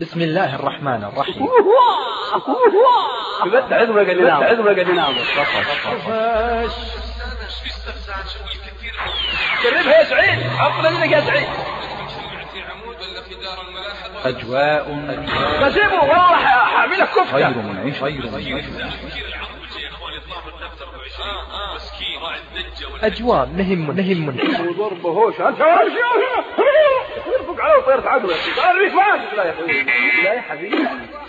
بسم الله الرحمن الرحيم. بس عزم قاعد ينام، عزم قاعد ينام. جربها يا سعيد، عطنا منك يا سعيد. أجواء بجيبه والله حاملك كفتة. غير منعش. أجواء نهم وضربه هوش أنت ارفق عليه وطيرت عقله. قال لي فاهم. لا يا حبيبي، لا يا حبيبي.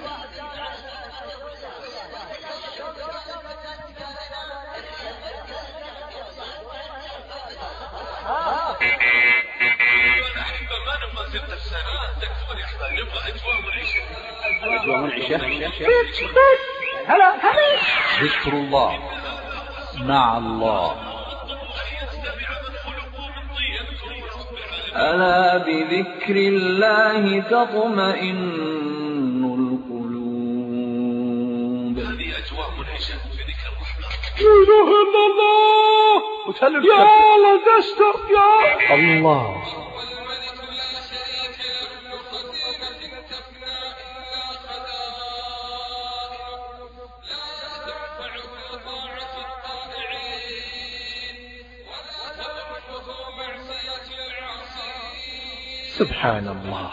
أجواء منعشة. هلا ذكر الله مع الله. ألا بذكر الله تطمئن القلوب. هذه أجواء منعشة بذكر الرحمن. لا إله إلا الله. يا الله تستر يا الله. سبحان الله.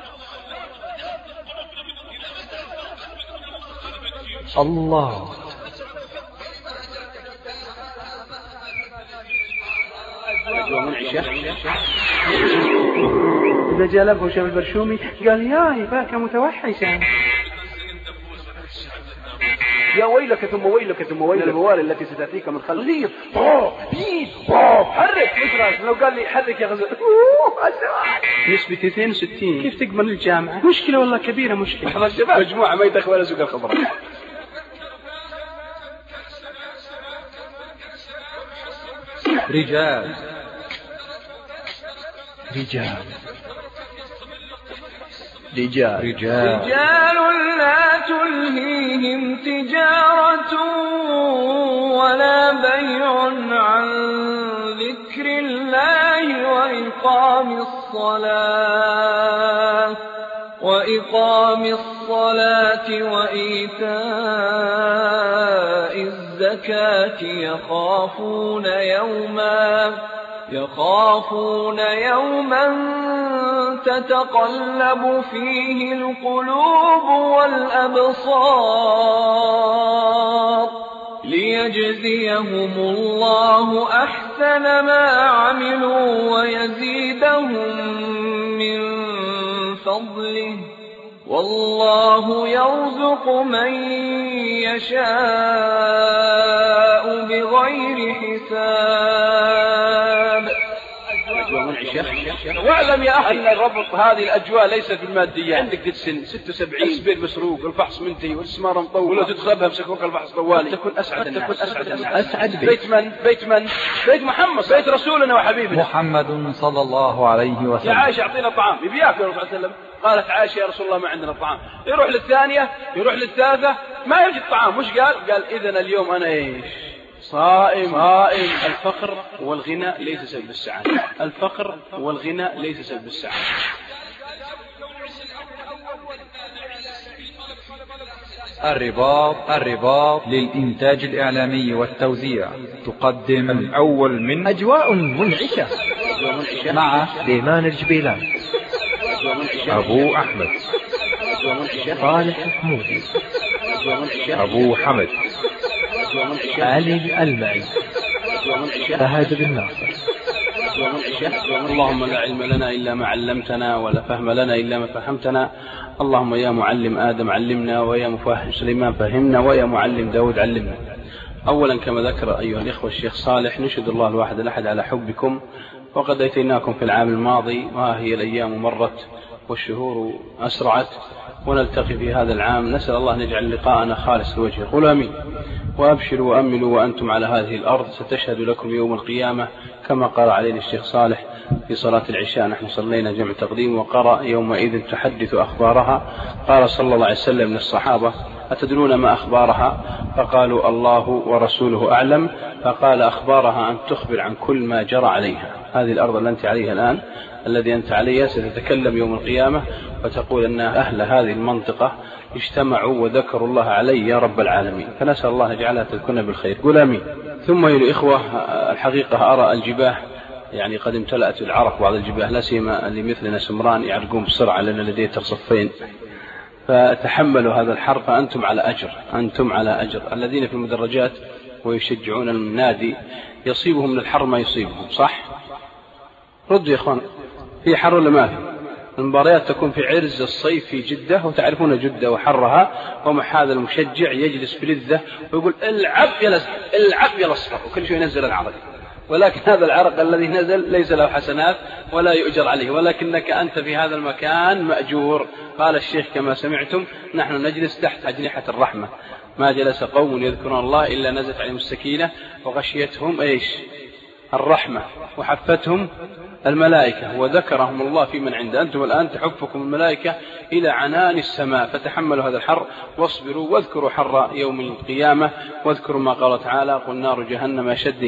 الله. إذا جاء لبه وشاف البرشومي قال ياي باك متوحشا. يا ويلك ثم ويلك ثم ويلك البواري التي ستأتيك من خلف. حرك مش لو قال لي حرك يا غزل. نسبة 62. كيف تقبل الجامعة؟ مشكلة والله كبيرة مشكلة. مجموعة ما يدخل ولا سوق الخضراء. رجال لا تلهيهم تجارة ولا بيع عن ذكر الله وإقام الصلاة وإيتاء الزكاة يخافون يوما تتقلب فيه القلوب والأبصار ليجزيهم الله أحسن ما عملوا ويزيدهم من فضله والله يرزق من يشاء بغير حساب. واعلم يا أخي أن ربط هذه الأجواء ليست بالمادية. عندك تسن 76 اسبير مسروق الفحص منتهي والاستثمار مطول ولا تدخلها مسكوك الفحص طوالي. تكون أسعد الناس. أسعد بيت محمد، بيت رسولنا وحبيبنا محمد صلى الله عليه وسلم. يا عائشة أعطينا طعام يبياك يا رسول الله صلى الله عليه وسلم. قالت عائشة يا رسول الله ما عندنا طعام. يروح للثانية يروح للثالثة ما يوجد طعام. وش قال إذن اليوم أنا إيش صائم. الفقر والغنى ليس سبب السعادة. الفقر والغنى ليس سبب السعادة. الرباط للإنتاج الإعلامي والتوزيع تقدم الأول من أجواء منعشة مع سليمان الجبيلان، أبو أحمد، صالح حمودي، أبو حمد، علي المعي، فهد بن ناصر. اللهم لا علم لنا إلا ما علمتنا ولا فهم لنا إلا ما فهمتنا. اللهم يا معلم آدم علمنا ويا مفهم سليمان فهمنا ويا معلم داود علمنا. أولا كما ذكر أيها الإخوة الشيخ صالح نشهد الله الواحد الأحد على حبكم وقد أتيناكم في العام الماضي وهي الأيام مرت والشهور أسرعت ونلتقي في هذا العام. نسأل الله أن يجعل لقاءنا خالص لوجهه. قولوا آمين. وأبشروا وأملوا وأنتم على هذه الأرض ستشهد لكم يوم القيامة كما قال علينا الشيخ صالح في صلاة العشاء نحن صلينا جمع تقديم وقرأ يومئذ تحدث أخبارها. قال صلى الله عليه وسلم للصحابة: أتدرون ما أخبارها؟ فقالوا: الله ورسوله أعلم. فقال: أخبارها أن تخبر عن كل ما جرى عليها. هذه الأرض التي أنت عليها الآن، الذي أنت عليها، ستتكلم يوم القيامة وتقول أن أهل هذه المنطقة اجتمعوا وذكروا الله علي يا رب العالمين. فنسأل الله نجعلها تذكرنا بالخير. قل آمين. ثم أيها الإخوة، الحقيقة أرى الجباه يعني قد امتلأت العرق، بعض الجباه لا سيما اللي مثلنا سمران يعرقون بسرعة لأن لديه تصفين، فتحملوا هذا الحر فأنتم على أجر، أنتم على أجر. الذين في المدرجات ويشجعون النادي يصيبهم من الحر ما يصيبهم، صح؟ ردوا يا إخوان، في حر ولا ما في؟ المباريات تكون في عرز الصيف في جدة، وتعرفون جدة وحرها، ومع هذا المشجع يجلس بلذة ويقول: العب يا الأزرق، العب يا الأصفر، وكل شيء ينزل العرق. ولكن هذا العرق الذي نزل ليس له حسنات ولا يؤجر عليه، ولكنك أنت في هذا المكان مأجور. قال الشيخ كما سمعتم: نحن نجلس تحت أجنحة الرحمة، ما جلس قوم يذكرون الله إلا نزلت عليهم السكينة وغشيتهم إيش؟ الرحمة، وحفتهم الملائكة، وذكرهم الله في من عنده. أنتم الآن تحفكم الملائكة إلى عنان السماء، فتحملوا هذا الحر واصبروا، واذكروا حر يوم القيامة، واذكروا ما قال تعالى: قل نار جهنم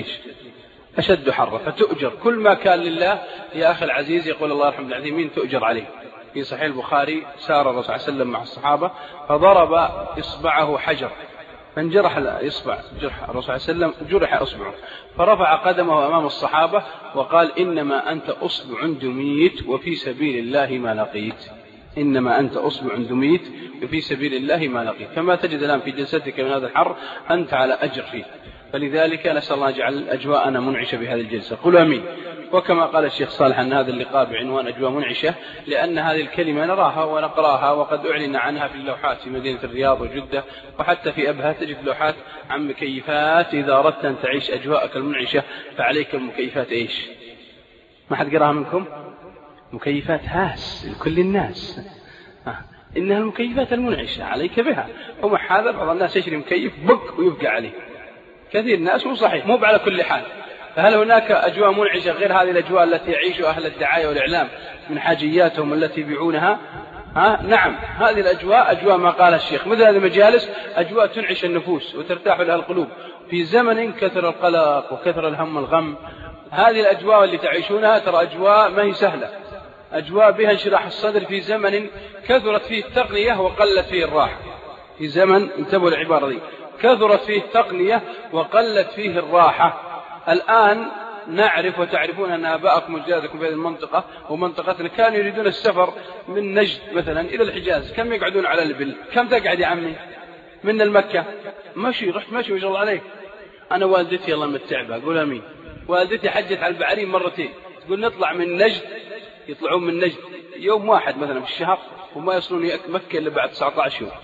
أشد حرا. فتؤجر كل ما كان لله يا أخي العزيز. يقول الله يرحم العظيمين: تؤجر عليه. في صحيح البخاري سار الرسول صلى الله عليه وسلم مع الصحابة فضرب إصبعه حجر، فانجرح الإصبع، جرح الرسول صلى الله عليه وسلم، جرح إصبعه، فرفع قدمه أمام الصحابة وقال: إنما أنت أصبع دميت وفي سبيل الله ما لقيت. إنما أنت أصبع دميت وفي سبيل الله ما لقيت. فما تجد الآن في جلستك من هذا الحر أنت على أجر فيه. فلذلك نسأل الله يجعل أجواءنا منعشة بهذه الجلسة. قل آمين. وكما قال الشيخ صالح أن هذا اللقاء بعنوان أجواء منعشة، لأن هذه الكلمة نراها ونقراها، وقد أعلن عنها في اللوحات في مدينة الرياض وجدة، وحتى في أبها تجد لوحات عن مكيفات. إذا أردت أن تعيش أجواءك المنعشة فعليك المكيفات إيش؟ ما حد قراها منكم؟ مكيفات هاس لكل الناس، إنها المكيفات المنعشة عليك بها. ومع هذا بعض الناس يشري مكيف بق ويبقى عليه، كثير الناس، مو صحيح، مو على كل حال. فهل هناك أجواء منعشة غير هذه الأجواء التي يعيشها أهل الدعاية والإعلام من حاجياتهم التي يبيعونها؟ نعم، هذه الأجواء أجواء ما قال الشيخ، مثل هذه المجالس أجواء تنعش النفوس وترتاح لها القلوب في زمن كثر القلق وكثر الهم والغم. هذه الأجواء اللي تعيشونها ترى أجواء ما هي سهلة، أجواء بها انشراح الصدر في زمن كثرت فيه التقنية وقلت فيه الراحة. في زمن، انتبهوا العبارة دي، كثرت فيه التقنية وقلت فيه الراحة. الآن نعرف وتعرفون أن آباءكم وأجدادكم في هذه المنطقة ومنطقتنا كانوا يريدون السفر من نجد مثلا إلى الحجاز، كم يقعدون على البل؟ كم تقعد يا عمي من المكة؟ مشي، رحت مشي ما شاء الله عليك. أنا والدتي الله متعبها، قول آمين، والدتي حجت على البعرين مرتين، تقول نطلع من نجد، يطلعون من نجد يوم واحد مثلا في الشهر وما يصلون مكة إلا بعد 19 يوم،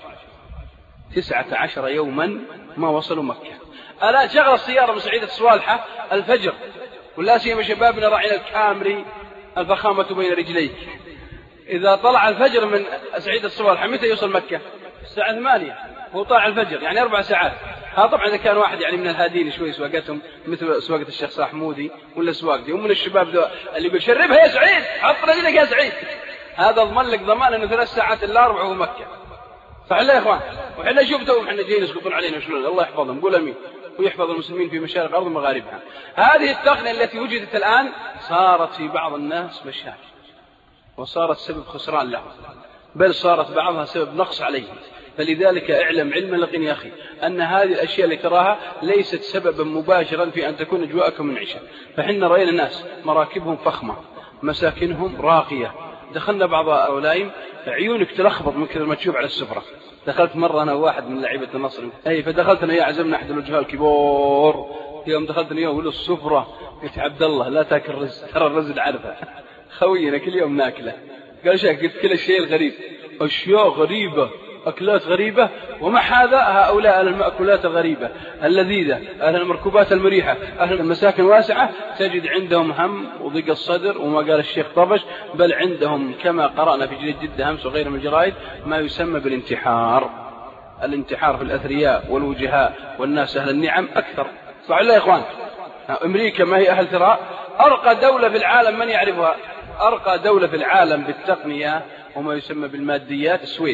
19 يوما ما وصلوا مكة. ألا شغل السيارة من سعيدة الصوالحة الفجر، ولا سيما شبابنا راعين الكامري الفخامة بين رجليك، إذا طلع الفجر من سعيدة الصوالحة متى يوصل مكة؟ الساعة 8 هو طلع الفجر، يعني 4 ساعات. طبعا إذا كان واحد يعني من الهادين شوي سواقتهم مثل سواقة الشيخ صلاح حمودي ولا سواقتي، ومن الشباب اللي يقول شربها يا سعيد، حط رجلك يا سعيد، هذا ضمن لك ضمان أنه 3 ساعات إلا 4 هو مكة. صح لا يا إخوان؟ وحنا شوفتهم احنا جايين يسقطون علينا شلون، الله يحفظهم، قول آمين، ويحفظ المسلمين في مشارق الأرض ومغاربها. هذه التقنية التي وجدت الآن صارت في بعض الناس مشاكل، وصارت سبب خسران لهم، بل صارت بعضها سبب نقص عليهم. فلذلك اعلم علم اليقين يا أخي أن هذه الأشياء اللي تراها ليست سببا مباشرا في أن تكون أجواءك منعشة. فحنا رأينا الناس مراكبهم فخمة، مساكنهم راقية، دخلنا بعض أولايم عيونك تلخبط من كثر ما تشوف على السفرة. دخلت مرة أنا واحد من لعيبة النصر، فدخلت أنا عزمنا أحد الوجهاء الكبار، يوم دخلت أنا يقول السفرة، قلت عبد الله لا تاكل رز، ترى الرز عارفه خوينا كل يوم ناكله. قال شيخ قلت كل الشيء الغريب، أشياء غريبة، أكلات غريبة، ومع هذا هؤلاء أهل المأكولات الغريبة اللذيذة، أهل المركوبات المريحة، أهل المساكن واسعة، تجد عندهم هم وضيق الصدر، وما قال الشيخ طبش، بل عندهم كما قرأنا في جريدة جدة أمس وغيرها من الجرائد ما يسمى بالانتحار. الانتحار في الأثرياء والوجهاء والناس أهل النعم أكثر. صح لا يا إخوان؟ أمريكا ما هي أهل ثراء، أرقى دولة في العالم من يعرفها؟ أرقى دولة في العالم بالتقنية وما يسمى بالماديات السويد.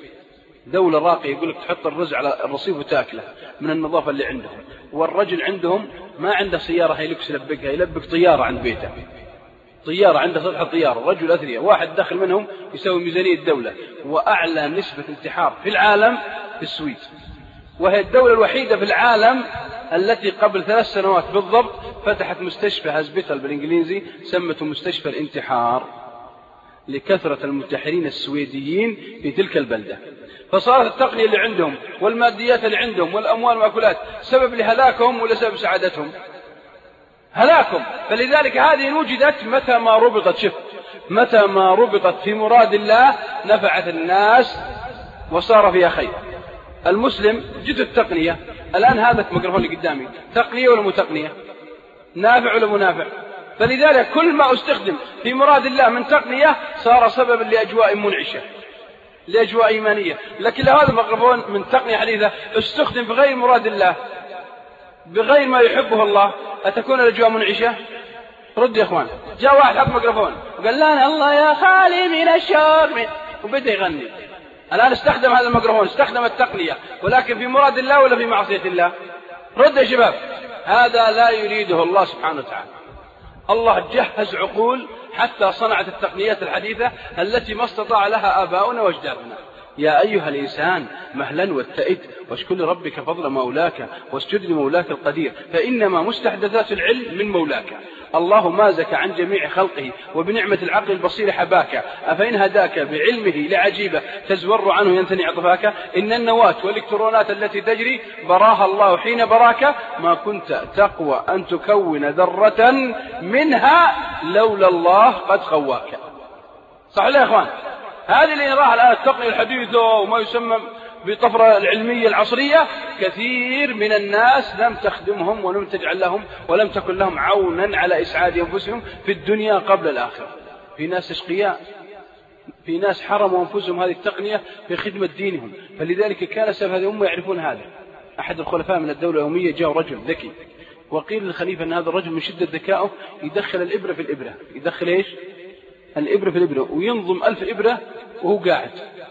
دولة راقية، يقول لك تحط الرز على الرصيف وتاكله من النظافة اللي عندهم. والرجل عندهم ما عنده سيارة هيلكس يلبقها، يلبق طيارة عند بيته، طيارة عنده سطح طيارة. رجل أثرياء، واحد دخل منهم يسوي ميزانية الدولة. وأعلى نسبة انتحار في العالم في السويد، وهي الدولة الوحيدة في العالم التي قبل 3 سنوات بالضبط فتحت مستشفى هاسبيتال بالإنجليزي، سمته مستشفى الانتحار لكثرة المنتحرين السويديين في تلك البلدة. فصارت التقنية اللي عندهم والماديات اللي عندهم والأموال والمأكولات سبب لهلاكهم ولا سبب سعادتهم؟ هلاكهم. فلذلك هذه وجدت متى ما ربطت، شف، متى ما ربطت في مراد الله نفعت الناس وصار فيها خير. المسلم جد التقنية. الآن هذا الميكروفون اللي قدامي تقنية ولا مو تقنية؟ نافع ولا منافع؟ فلذلك كل ما استخدم في مراد الله من تقنية صار سببا لأجواء منعشة، لأجواء إيمانية. لكن لو هذا الميكروفون من تقنية حديثة استخدم في غير مراد الله بغير ما يحبه الله، أتكون الأجواء منعشة؟ رد يا أخوان. جاء واحد حط ميكروفون وقال لنا الله يا خالي من الشر وبدأ يغني. الآن استخدم هذا الميكروفون، استخدم التقنية، ولكن في مراد الله ولا في معصية الله؟ رد يا شباب. هذا لا يريده الله سبحانه وتعالى. الله جهز عقول حتى صنعت التقنيات الحديثة التي ما استطاع لها آباؤنا واجدادنا. يا أيها الإنسان مهلا واتئد واشكر لربك فضل مولاك واسجد لمولاك القدير، فإنما مستحدثات العلم من مولاك. الله مازك عن جميع خلقه وبنعمة العقل البصير حباك، أفإن هداك بعلمه لعجيبة تزور عنه ينثني عطفاك. إن النواة والإلكترونات التي تجري براها الله حين براك، ما كنت تقوى أن تكون ذرة منها لولا الله قد قواك. صح لا يا إخوان؟ هذه اللي نراها الآن التقنية الحديثة وما يسمى بالطفرة العلمية العصرية، كثير من الناس لم تخدمهم ولم تجعل لهم ولم تكن لهم عونا على إسعاد أنفسهم في الدنيا قبل الآخرة. في ناس أشقياء، في ناس حرموا أنفسهم هذه التقنية في خدمة دينهم. فلذلك كان سبب هذه الأمة يعرفون هذا. أحد الخلفاء من الدولة الأموية جاء رجل ذكي، وقيل للخليفة أن هذا الرجل من شدة ذكائه يدخل الإبرة في الإبرة. يدخل إيش؟ الإبرة في الإبرة، وينظم 1000 إبرة وهو قاعد.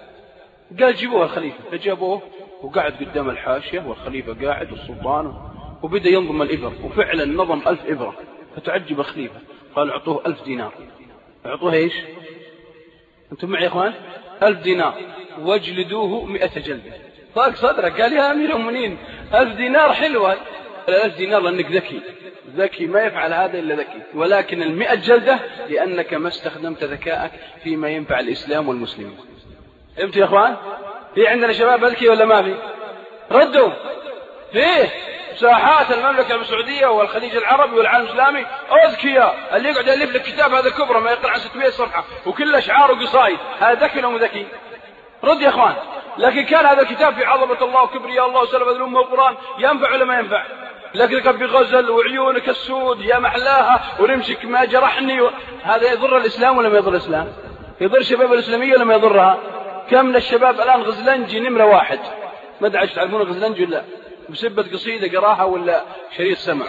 قال جيبوها الخليفة، فجابوه وقعد قدام الحاشية والخليفة قاعد والسلطان، وبدأ ينظم الإبر، وفعلا نظم 1000 إبرة. فتعجب الخليفة، قال اعطوه 1000 دينار. اعطوه ايش؟ انتم معي يا اخوان؟ 1000 دينار واجلدوه 100 جلدة. طاق صدرك. قال يا أمير المؤمنين 1000 دينار حلوة. 1000 دينار لأنك ذكي، ذكي ما يفعل هذا إلا ذكي، ولكن 100 جلدة لأنك ما استخدمت ذكائك فيما ينفع الإسلام والمسلمين. فهمت يا أخوان؟ في عندنا شباب أذكي ولا ما في؟ ردوا. فيه ساحات المملكة السعودية والخليج العربي والعالم الإسلامي أذكياء. اللي يقعد يألف لك كتاب هذا كبرى ما يقل عن 600 صفحة وكل أشعار وقصائد، هذا ذكي ولا مو ذكي؟ رد يا أخوان. لكن كان هذا الكتاب في عظمة الله وكبرياء الله وسلامة الأمة والقرآن، ينفع ولا ما ينفع؟ لكن كان في غزل وعيونك السود يا محلاها ورمشك ما جرحني هذا يضر الإسلام ولا ما يضر الإسلام؟ يضر شباب الإسلامية ولا ما يضرها؟ كم من الشباب الآن غزلنجي نمرة 1، ما ادري تعرفون غزلنجي ولا بسبة قصيدة قراها ولا شريط سمع.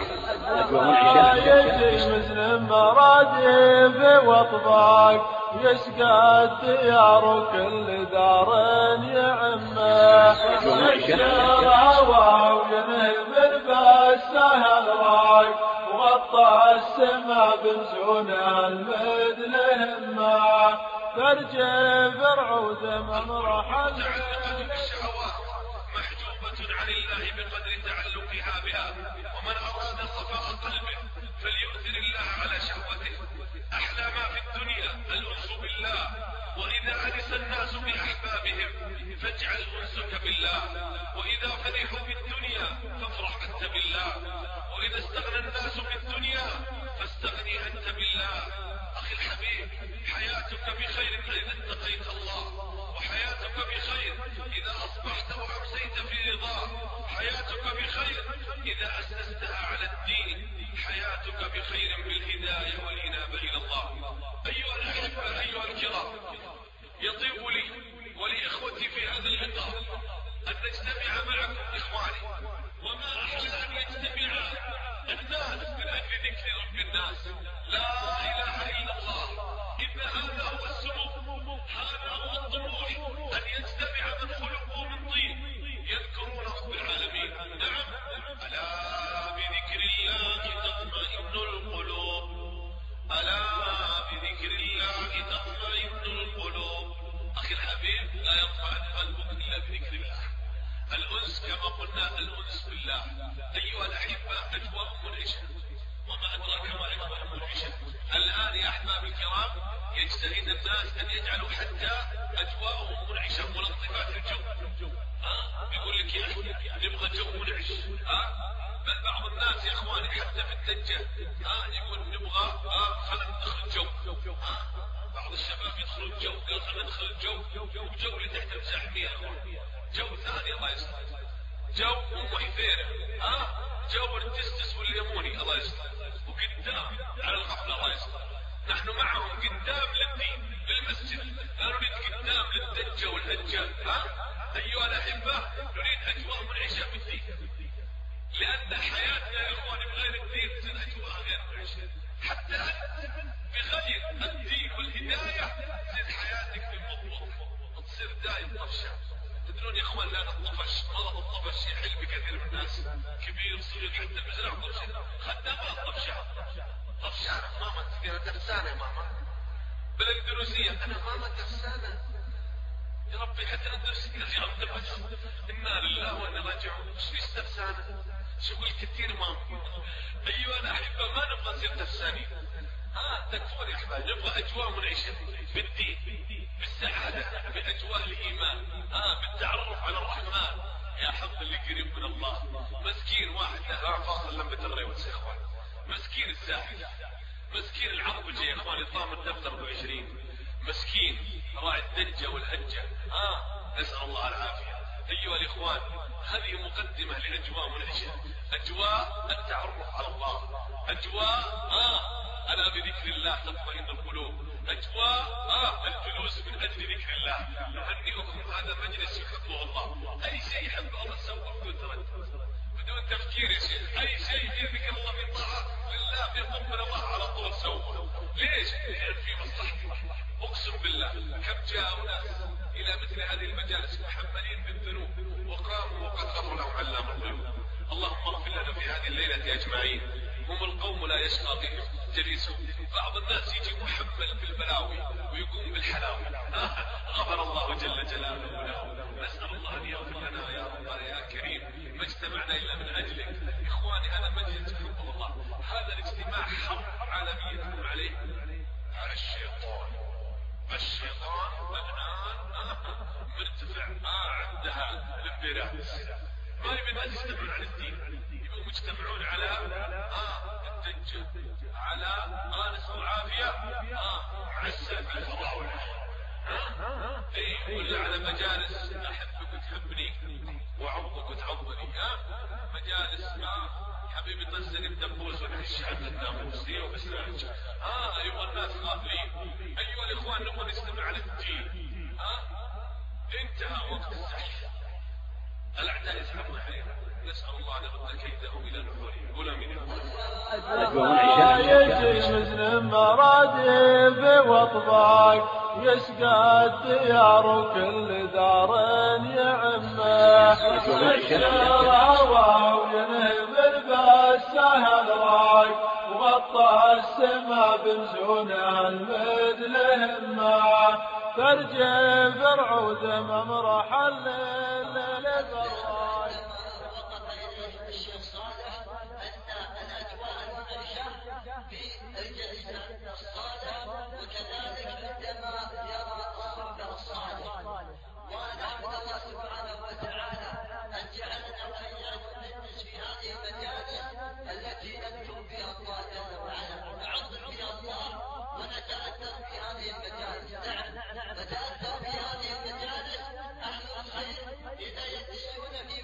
مسلم مرادف واطباق يسقى الديار كل دار يعمه الشراوة وينهل بالبسه الراق وغطى السما بنسون المدن همه ترجف رعود من رحل عن الله بقدر تعلقها بها. ومن أراد صفاء قلبه فليؤثر الله على شهوته. أحلى ما في الدنيا الأنس بالله، وإذا أنس الناس بأحبابهم فاجعل أنسك بالله، وإذا فرحوا بالدنيا فافرح أنت بالله، وإذا استغنى الناس بالدنيا فاستغني أنت بالله. أخي الحبيب، حياتك بخير إذا اتقيت الله، وحياتك بخير إذا أصبحت وأمسيت في رضاه، حياتك بخير إذا أسستها على الدين، حياتك بخير بالهداية والإنابة إلى الله. أيها الأحبة، أيها الكرام، يطيب لي ولإخوتي في هذا اللقاء أن نجتمع معكم إخواني، وما أحلى أن يجتمع الناس من أجل ذكر رب الناس. كما قلنا الأنس بالله. أيها الأحبة أجواء منعشة، وما أدراك ما أجواء منعشة. الآن يا أحباب الكرام يجتهد الناس أن يجعلوا حتى أجواءهم منعشة ملطفات الجو. يقول لك يا أخي نبغى جو منعش. بل بعض الناس يا إخواني حتى في الدجة يقول نبغى خلينا ندخل الجو. بعض الشباب يدخلوا الجو، قال خلينا ندخل الجو، وجو اللي تحت المزاحمية، جو ثاني الله يسلمك، جو أم حفيرة، جو التستس والليموني الله يسلمك، وقدام على الغفلة الله يسلمك. نحن معهم قدام للدين بالمسجد، لا نريد قدام للدجة والهجة. أيها الأحبة نريد أجواء منعشة بالدين، لأن حياتنا يا إخواني بغير الدين تصير أجواء غير منعشة. حتى أنت بغير الدين والهداية تصير حياتك في مضبط، تصير دائم طفشة. تدرون يا إخوان لا نطفش، مرض الطفش يحل بكثير من الناس، كبير صغير حتى بزرع طفشة، خدامات طفشة. طفشة أنا ماما تقول تفسانة يا ماما، بالإندونيسية أنا ماما تفسانة. يا ربي حتى ندرس يا رب تفش. إنا لله وإنا راجعون. شو استفسانة؟ شغل كثير ماما. أيها الأحبة ما نبغى نصير تفسانين. تكفون يا أحباب، نبغى أجواء منعشة بالدين، بالسعادة، بأجواء الإيمان، بالتعرف على الرحمن. يا حظ اللي قريب من الله. مسكين واحد له فاصل لمبة الريوس يا إخوان، مسكين الساحل، مسكين العربجي يا إخوان يطام الدفتر ب20، مسكين راعي الدجة والهجة. نسأل الله العافية. أيها الإخوان هذه مقدمة لأجواء منعشة، أجواء التعرف على الله، أجواء ألا بذكر الله تطمئن القلوب، أجواء الجلوس من أجل ذكر الله. أهنئكم هذا مجلس يحبه الله، أي شيء يحبه الله سوى بدون تردد بدون تفكير يا شيخ. أي شيء في ذكر الله في طاعة لله في حب الله على طول سوى. ليش؟ لأن في مصلحته. أقسم بالله كم جاءوا ناس إلى مثل هذه المجالس محملين بالذنوب وقاموا وقد غفر لهم علام الغيوب. اللهم اغفر لنا في هذه الليلة أجمعين. هم القوم لا يشقى بهم جليسهم. بعض الناس يجي محمل بالبلاوي ويقوم بالحلاوي، غفر الله جل جلاله له. نسأل الله أن يغفر لنا يا رب يا كريم. ما اجتمعنا إلا من أجلك. إخواني هذا مجلس يحبه الله، هذا الاجتماع حرب عالمية تكون عليه على الشيطان. الشيطان الآن مرتفع عندها الانبراس، ما يبي الناس يجتمعون على الدين، يبقوا مجتمعون على الدجة، على آنس والعافية، عسى بالفضاولة، ولا على مجالس أحبك وتحبني وعضك وتعضني، مجالس حبيبي طزني بدبوس ونحش عن الناموس وبسلاج. أيها الناس غافلين. أيها الإخوان نبغى نجتمع على الدين. انتهى وقت السحر، الأعداء يسحبون علينا، نسأل الله أن يرد كيدهم إلى نحورهم. قول آمين. يجي مسلم مرادب واطباق يسقى الديار وكل دار يعمه، الشراوة وينهب بالسهل راق وغطى السما بنزونه المثل همه، ترجف رعود ممرح الليل للبراق. الشيخ صالح أن الأجواء المنعشة في الجلسة الصالح، وكذلك عندما يرى الصحبة الصالح. ونحمد الله سبحانه وتعالى أن جعلنا وإياكم نجلس في هذه المجالس التي نذكر فيها الله جل وعلا، نعظم فيها الله ونتأثر في هذه المجالس. نتأثر في هذه المجالس أهل الخير إذا يجلسون في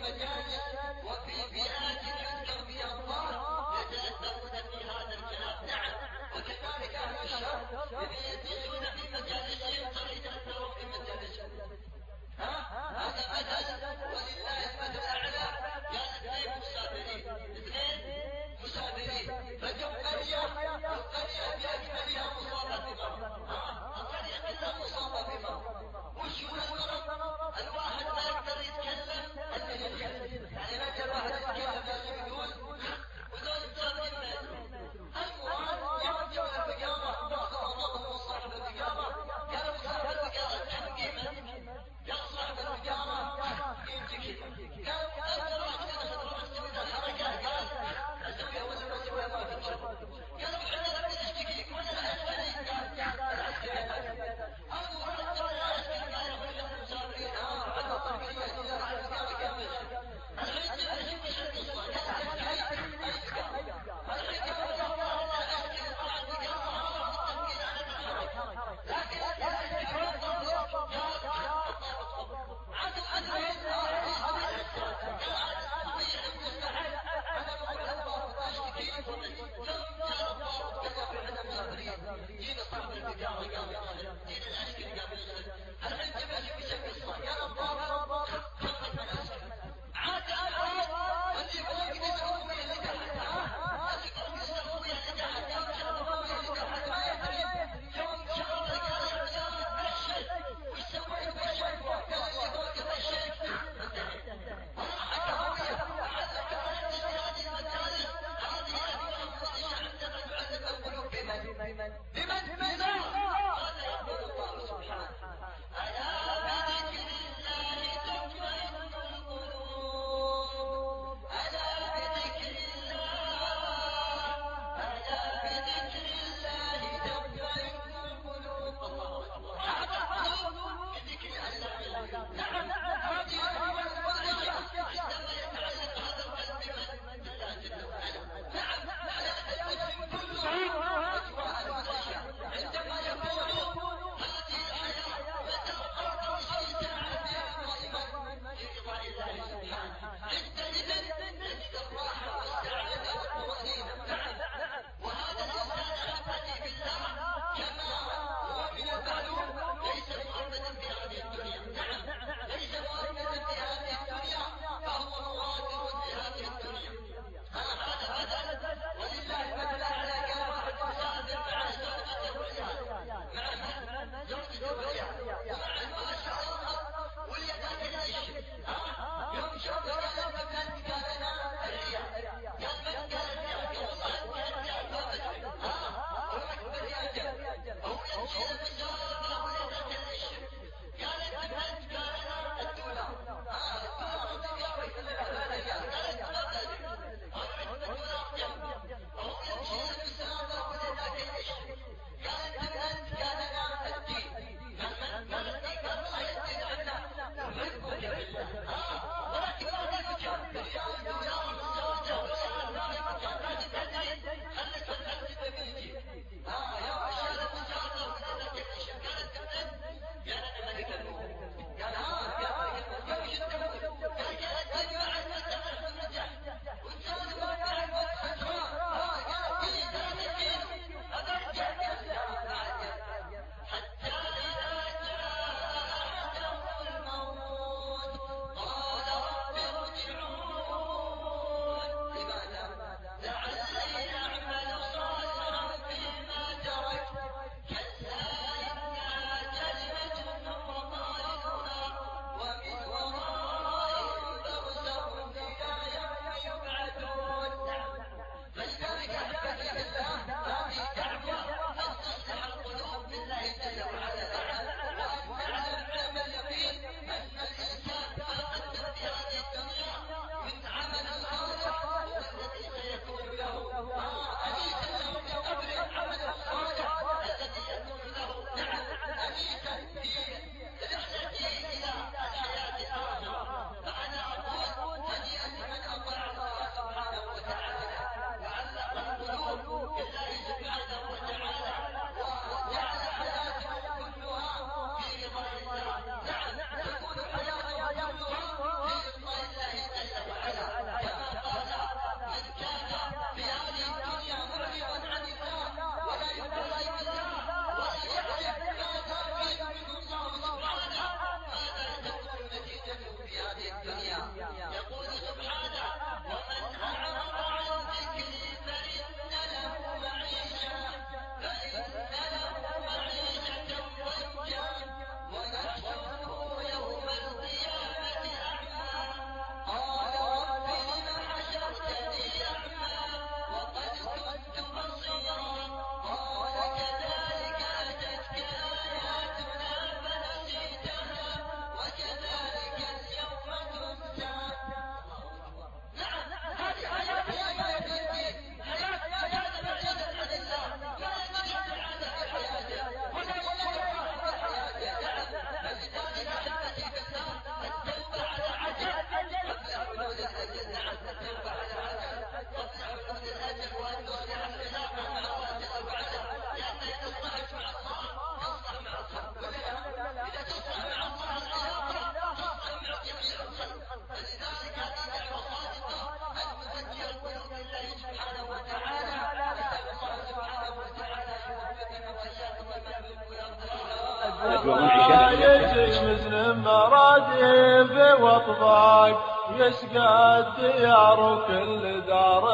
يجي مثل مرادف واطباق يسقى الديار وكل دار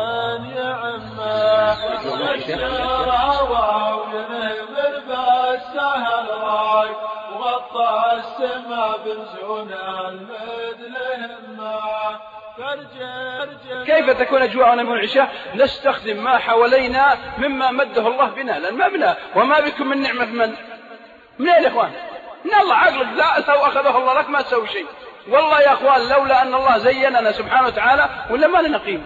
يعمه الشراوة وينهمر بالسهل راق وغطى السماء بنزون المثل همه. كيف تكون أجواءنا منعشة؟ نستخدم ما حوالينا مما مده الله بنا، لأن ما بنا وما بكم من نعمة من أين يا إخوان؟ من الله. عقلك لا لو أخذه الله لك ما تسوي شيء. والله يا أخوان لولا أن الله زيننا سبحانه وتعالى ولا ما لنا قيمة.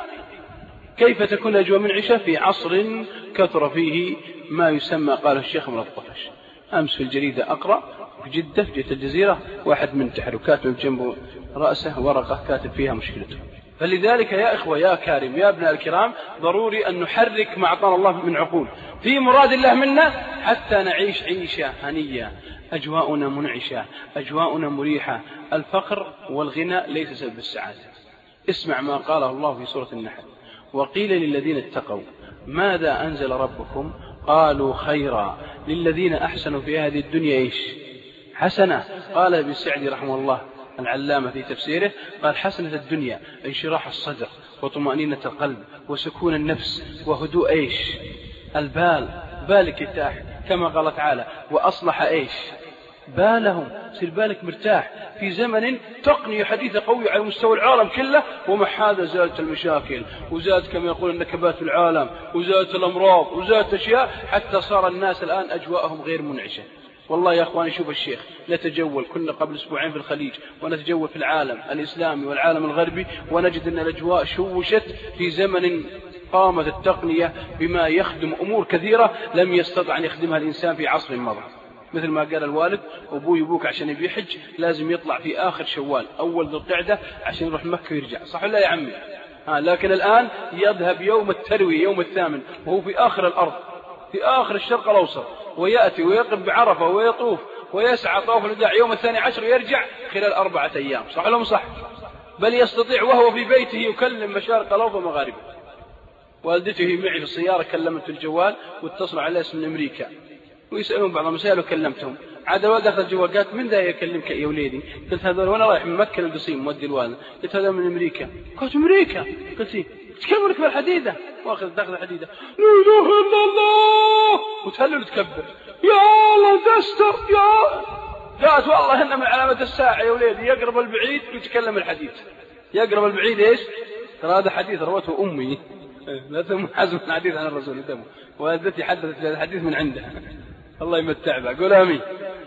كيف تكون أجواء منعشة في عصر كثر فيه ما يسمى، قال الشيخ من الطفش. أمس في الجريدة أقرأ في جدة في جدة الجزيرة واحد من تحركات من جنبه رأسه ورقة كاتب فيها مشكلته. فلذلك يا إخوة يا كارم يا ابن الكرام ضروري أن نحرك ما أعطانا الله من عقول في مراد الله منا حتى نعيش عيشة هنية. أجواؤنا منعشة، أجواؤنا مريحة. الفقر والغنى ليس سبب السعادة. اسمع ما قاله الله في سورة النحل: وقيل للذين اتقوا ماذا أنزل ربكم قالوا خيرا للذين أحسنوا في هذه الدنيا إيش؟ حسنة. قال ابن سعدي رحمه الله العلامة في تفسيره قال: حسنة الدنيا انشراح الصدر وطمأنينة القلب وسكون النفس وهدوء إيش؟ البال. بالك يرتاح كما قال تعالى: وأصلح إيش؟ بالهم. سير بالك مرتاح في زمن تقنية حديثة قوية على مستوى العالم كله، ومع هذا زادت المشاكل وزادت كما يقول النكبات في العالم وزادت الأمراض وزادت أشياء، حتى صار الناس الآن أجواءهم غير منعشة. والله يا أخواني شوف الشيخ، نتجول كنا قبل أسبوعين في الخليج ونتجول في العالم الإسلامي والعالم الغربي ونجد أن الأجواء شوشت في زمن قامت التقنية بما يخدم أمور كثيرة لم يستطع أن يخدمها الإنسان في عصر مضى. مثل ما قال الوالد: أبوي يبوك عشان يبي حج لازم يطلع في آخر شوال أول ذو القعدة عشان يروح مكة ويرجع، صح ولا يا عمي؟ لكن الآن يذهب يوم التروي يوم الثامن وهو في آخر الأرض في آخر الشرق الأوسط، ويأتي ويقف بعرفة ويطوف ويسعى طواف الوداع يوم 12 ويرجع خلال 4 أيام، صح ولا مو صح؟ بل يستطيع وهو في بيته يكلم مشارق الأرض ومغاربها. والدته معي في السيارة كلمت الجوال واتصل على اسم أمريكا ويسألون بعض المسائل وكلمتهم. عاد الوالد أخذ الجوال قالت: من ذا يكلمك يا وليدي؟ قلت: هذا وأنا رايح من مكة للقصيم مودي الوالد. قلت: هذا من أمريكا. قلت: أمريكا؟ قلت: إيه؟ تكلم لك بالحديدة. واخذ داخل الحديدة: لا إله إلا الله، وتهلل وتكبر: يا الله تستر يا. قالت: والله إن من علامة الساعة يا وليدي يقرب البعيد ويتكلم الحديث. يقرب البعيد إيش؟ ترى هذا حديث روته أمي لا ثم حزم الحديث عن الرسول دمه، والدتي حدثت هذا الحديث من عندها. الله يمتع بها. قول آمين.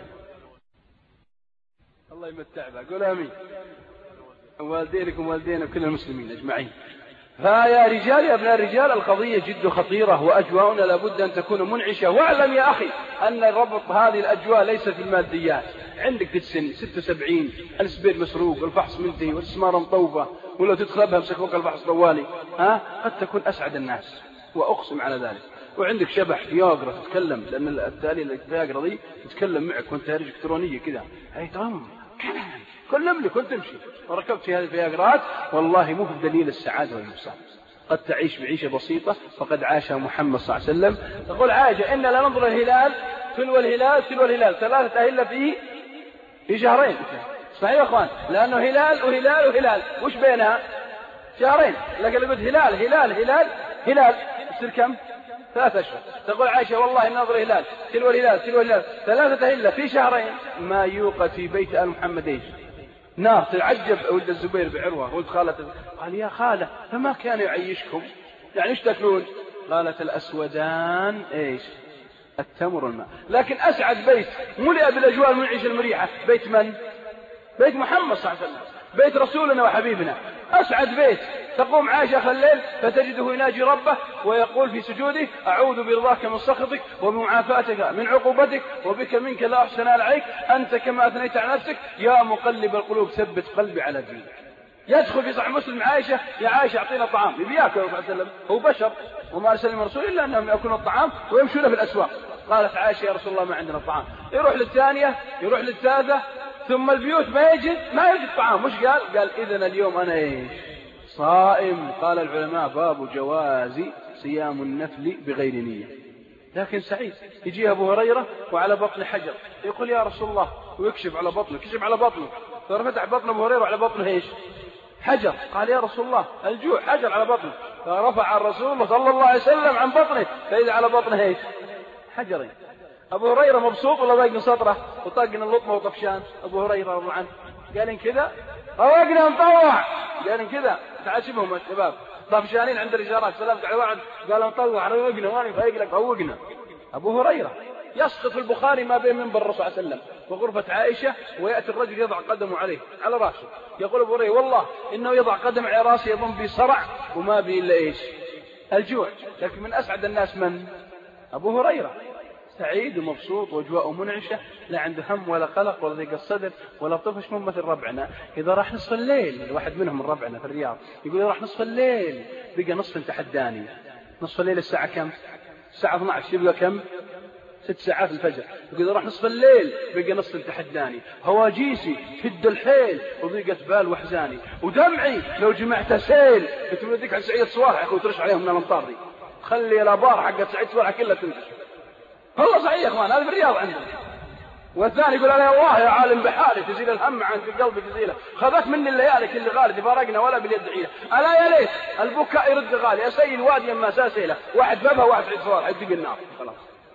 الله يمتع بها. قول آمين. والدينكم والدينا كل المسلمين أجمعين. فيا رجال يا ابناء الرجال القضية جد خطيرة وأجواؤنا لابد أن تكون منعشة. واعلم يا أخي أن ربط هذه الأجواء ليس في الماديات. عندك في السن 76 السبير مسروق والفحص منتهي والسمارة مطوفة ولا تدخل بها مسكوك الفحص طوالي قد تكون أسعد الناس وأقسم على ذلك. وعندك شبح فياجرا تتكلم، لأن التالي الفياجرا دي تتكلم معك وانت هارج إلكترونية كذا هاي تمام كلم لك وانت تمشي. وركبت في هذه الفياجرات والله مو بدليل السعادة والنصر. قد تعيش بعيشة بسيطة فقد عاشها محمد صلى الله عليه وسلم. تقول عائشة: إن لا ننظر الهلال تلو الهلال 3 أهلة في شهرين. صحيح يا أخوان؟ لأنه هلال وهلال وهلال وش بينها؟ شهرين. لكن قلت هلال هلال هلال هلال يصير كم؟ 3 أشهر. تقول عائشة: والله ناظر هلال تلو الهلال 3 أهلة في شهرين. ما يوقد في بيت آل محمد إيش؟ نار. تعجب ولد الزبير بعروة ولد خالته قال: يا خالة فما كان يعيشكم؟ يعني ايش تاكلون؟ قالت: الأسودان إيش؟ التمر والماء. لكن أسعد بيت ملئ بالأجواء المنعشة المريحة بيت من؟ بيت محمد صلى الله عليه وسلم، بيت رسولنا وحبيبنا. أسعد بيت. تقوم عائشة آخر الليل فتجده يناجي ربه ويقول في سجوده: أعوذ برضاك من سخطك وبمعافاتك من عقوبتك وبك منك لا أحسن عليك أنت كما أثنيت على نفسك يا مقلب القلوب ثبت قلبي على دينك. يدخل في صحيح مسلم عائشة: يا عائشة أعطينا طعام. يبي ياكل صلى الله عليه وسلم، هو بشر وما أرسل من رسول إلا أنهم يأكلون الطعام ويمشون في الأسواق. قالت عائشة: يا رسول الله ما عندنا طعام. يروح للثانية يروح للثالثة ثم البيوت ما يجد طعام. مش قال إذن اليوم أنا إيش؟ صائم. قال العلماء: باب جواز صيام النفل بغير نية. لكن سعيد. يجي أبو هريرة وعلى بطن حجر، يقول يا رسول الله، ويكشف على بطنه، كشف على بطنه، فرفتح بطن أبو هريرة وعلى بطنه إيش؟ حجر. قال يا رسول الله الجوع، حجر على بطنه. فرفع الرسول صلى الله عليه وسلم عن بطنه، فإذا على بطنه إيش؟ حجرين. أبو هريرة مبسوط ولا ضايق من سطره وطاقنا اللطمة وطفشان؟ أبو هريرة رضي عنه قال إن كذا روقنا نطوع، قال إن كذا تعاشبهم الشباب طفشانين عند الإشارات، سلامت على واحد قال نطوع روقنا وانا فايق لك روقنا. أبو هريرة يسقط في البخاري ما بين منبر الرسول صلى الله عليه وسلم وغرفة عائشة، ويأتي الرجل يضع قدمه عليه على رأسه، يقول أبو هريرة والله إنه يضع قدم على رأسه يظن بي صرع وما بي إلا إيش؟ الجوع. لكن من أسعد الناس من؟ أبو هريرة، سعيد ومبسوط وأجواءه منعشة، لا عنده هم ولا قلق ولا ضيق الصدر ولا طفش. من مثل ربعنا إذا راح نصف الليل، الواحد منهم من ربعنا في الرياض يقول إذا راح نصف الليل بقى نصف تحداني. نصف الليل الساعة كم؟ الساعة 12 يبقى كم؟ 6 ساعات الفجر. يقول إذا راح نصف الليل بقى نصف تحداني، هواجيسي شد الحيل وضيقت بال وحزاني، ودمعي لو جمعت سيل. قلت له ذيك عن سعيد صوالح يا أخوي ترش عليهم من الأمطار دي، خلي الأبار حقت سعيد صوالح كلها تنتش. والله صحيح يا اخوان، هذا في الرياض عندنا. والثاني يقول انا والله يا عالم بحالي تزيل الهم عن قلبي تزيله، خذت مني الليالي كل غالي فارقنا ولا باليد عيله. الا يا ليت البكاء يرد غالي، يا سيد وادي ما ساسيله، واحد بابها واحد عيد صوالح يدق النار خلاص،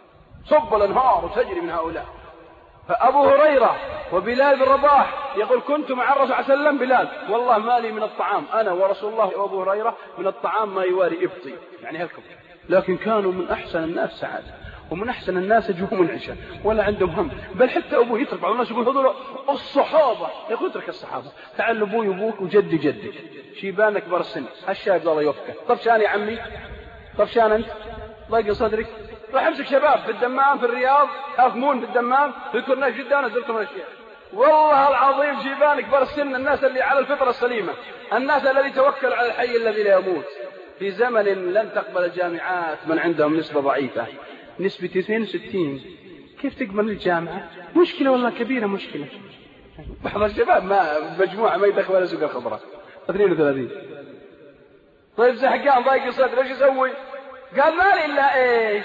صب الانهار وتجري من هؤلاء. فابو هريره وبلال بن رباح يقول كنت مع الرسول صلى الله عليه وسلم بلال والله ما لي من الطعام انا ورسول الله وابو هريره من الطعام ما يواري ابطي، يعني هلكم. لكن كانوا من احسن الناس سعاده ومن أحسن الناس جوهم العشاء ولا عندهم هم. بل حتى أبوه يترك بعض الناس يقول هذول الصحابة، يقول اترك الصحابة، تعال أبوي وأبوك وجدي جدك شيبان كبر السن، هالشايب الله يوفقه. طفشان يا عمي، طفشان أنت ضايق صدرك، راح امسك شباب في الدمام في الرياض، هاكمون في الدمام في كورنيش جدا زرتم الأشياء. والله العظيم شيبان كبر السن، الناس اللي على الفطرة السليمة، الناس الذي توكل على الحي الذي لا يموت. في زمن لن تقبل الجامعات من عندهم نسبة ضعيفة، نسبة 62، كيف تقبل الجامعة؟ مشكلة والله كبيرة مشكلة. بعض الشباب ما مجموعة ما يدخل ولا سوق الخبرات 32. طيب زهقان ضايق صدر ايش يسوي؟ قال ما لي الا ايش؟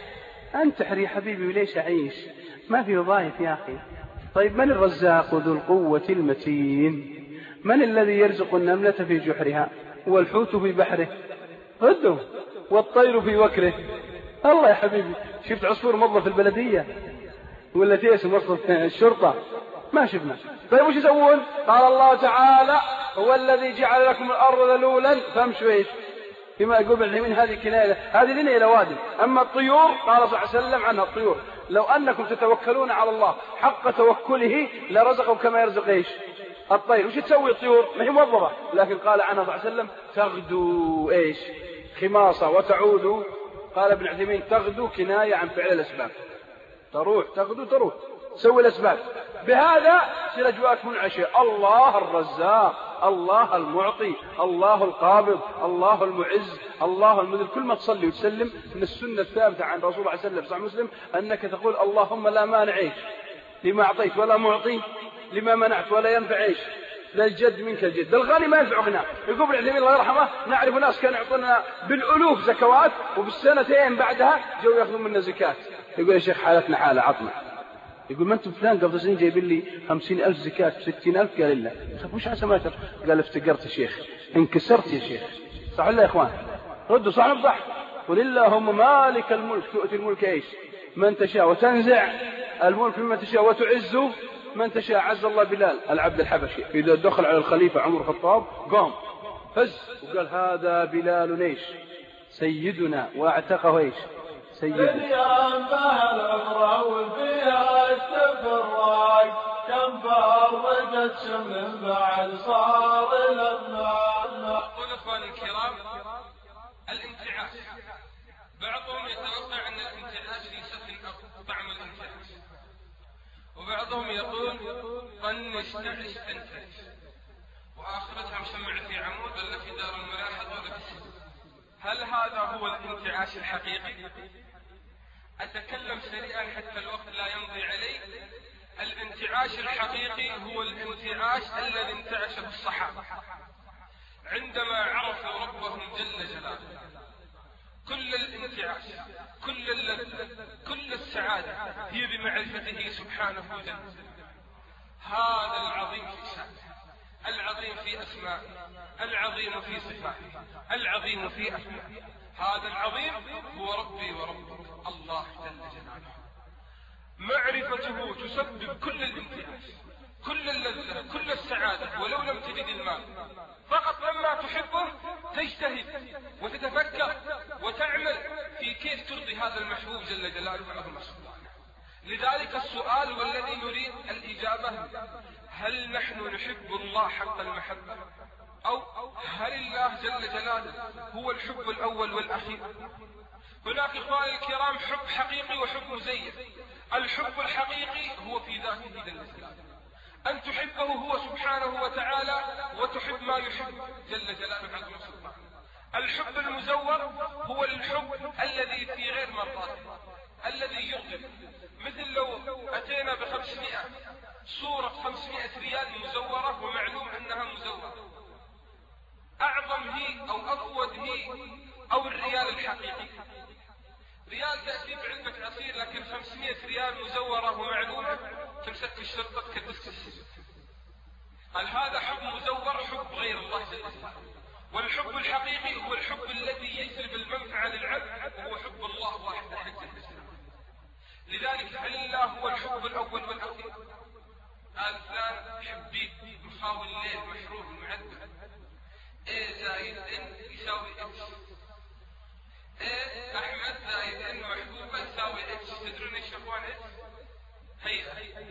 انتحر يا حبيبي وليش اعيش؟ ما في وظائف يا اخي. طيب من الرزاق ذو القوة المتين؟ من الذي يرزق النملة في جحرها والحوت في بحره هدوا والطير في وكره؟ الله يا حبيبي، شفت عصفور موظف في البلدية ولا تيس موظف في الشرطة؟ ما شفنا. طيب وش يسوون؟ قال الله تعالى هو الذي جعل لكم الأرض ذلولا فامشوا ايش؟ فيما يقول باليمين هذه كناية، هذه لنا إلى وادي. أما الطيور قال صلى الله عليه وسلم عنها الطيور لو أنكم تتوكلون على الله حق توكله لرزقكم كما يرزق ايش؟ الطير. وش تسوي الطيور؟ ما هي موظفة، لكن قال عنها صلى الله عليه وسلم تغدو ايش؟ خماصة وتعود. قال ابن عثيمين تغدو كناية عن فعل الأسباب، تروح تغدو تروح سوي الأسباب. بهذا تصير أجواءك منعشة. الله الرزاق، الله المعطي، الله القابض، الله المعز، الله المذل. كل ما تصلي وتسلم من السنة الثابتة عن رسول الله صلى الله عليه وسلم صحيح مسلم أنك تقول اللهم لا مانع لما أعطيت ولا معطي لما منعت ولا ينفع ايش؟ لا الجد منك الجد. الغني ما ينفع غناه. يقول ابن عثيمين الله يرحمه نعرف ناس كانوا يعطونا بالألوف زكوات وبالسنتين بعدها جو ياخذون منا زكاة. يقول يا شيخ حالتنا حالة عطنا. يقول ما انتم فلان قبل سنين جايبين لي 50,000 زكاة ب60,000. قال لا. وش عسى ما قال افتقرت يا شيخ، انكسرت يا شيخ. صح ولا يا اخوان؟ ردوا صح نفضح. قل اللهم مالك الملك تؤتي الملك ايش؟ من تشاء وتنزع الملك ممن تشاء وتعز من تشاء. عز الله بلال العبد الحبشي إذا دخل على الخليفة عمر الخطاب قام فز وقال هذا بلال ايش؟ سيدنا واعتقه ايش؟ سيدنا. اليوم بهل العمره وفيها التفرق كم فرقت شمل بعد صار لما. أقول إخواني الكرام الانتعاش بعضهم يتوقع أن الانتعاش في سفن طعم الانتعاش، وبعضهم يقول طنش تعش تنتعش، وآخرتها مشمع في عمود ولا في دار الملاحظ ولا في السجن. هل هذا هو الانتعاش الحقيقي؟ أتكلم سريعا حتى الوقت لا يمضي علي. الانتعاش الحقيقي هو الانتعاش الذي انتعش بالصحابة عندما عرفوا ربهم جل جلاله. كل الانتعاش كل اللذة كل السعادة هي بمعرفته سبحانه وتعالى. هذا العظيم في شأنه، العظيم في أسمائه، العظيم في صفاته، العظيم في أفعاله. هذا العظيم هو ربي وربك الله جل جلاله. معرفته تسبب كل الامتياز، كل اللذة، كل السعادة، ولو لم تجد المال. فقط لما تحبه تجتهد وتتفكر وتعمل في كيف ترضي هذا المحبوب جل جلاله وعظم سلطانه. لذلك السؤال والذي نريد الإجابة: هل نحن نحب الله حق المحبة؟ أو هل الله جل جلاله هو الحب الأول والأخير؟ هناك إخواني الكرام حب حقيقي وحب مزيف. الحب الحقيقي هو في ذاته جل جلاله، أن تحبه هو سبحانه وتعالى وتحب ما يحب جل جلاله عظم سلطانه. الحب المزور هو الحب الذي في غير مرضاته، الذي يغضب. مثل لو أتينا ب500 صورة 500 ريال مزورة ومعلوم أنها مزورة، أعظم هي أو أقوى هي أو الريال الحقيقي؟ ريال تأتي بعلبة عصير، لكن 500 ريال مزورة ومعلومة تمسك الشرطة تكدس السجن. هل هذا حب مزور؟ حب غير الله جل جلاله. والحب الحقيقي هو الحب الذي يجلب المنفعة للعبد، وهو حب الله واحد أحد جل جلاله. لذلك هل الله هو الحب الأول والأخير؟ قال فلان حبيب مخاوي الليل محروم معدل، زائد إن يساوي إكس، أحمد زائد إن محبوبة يساوي إكس. تدرون إيش يا إخوان إكس؟ هيئة.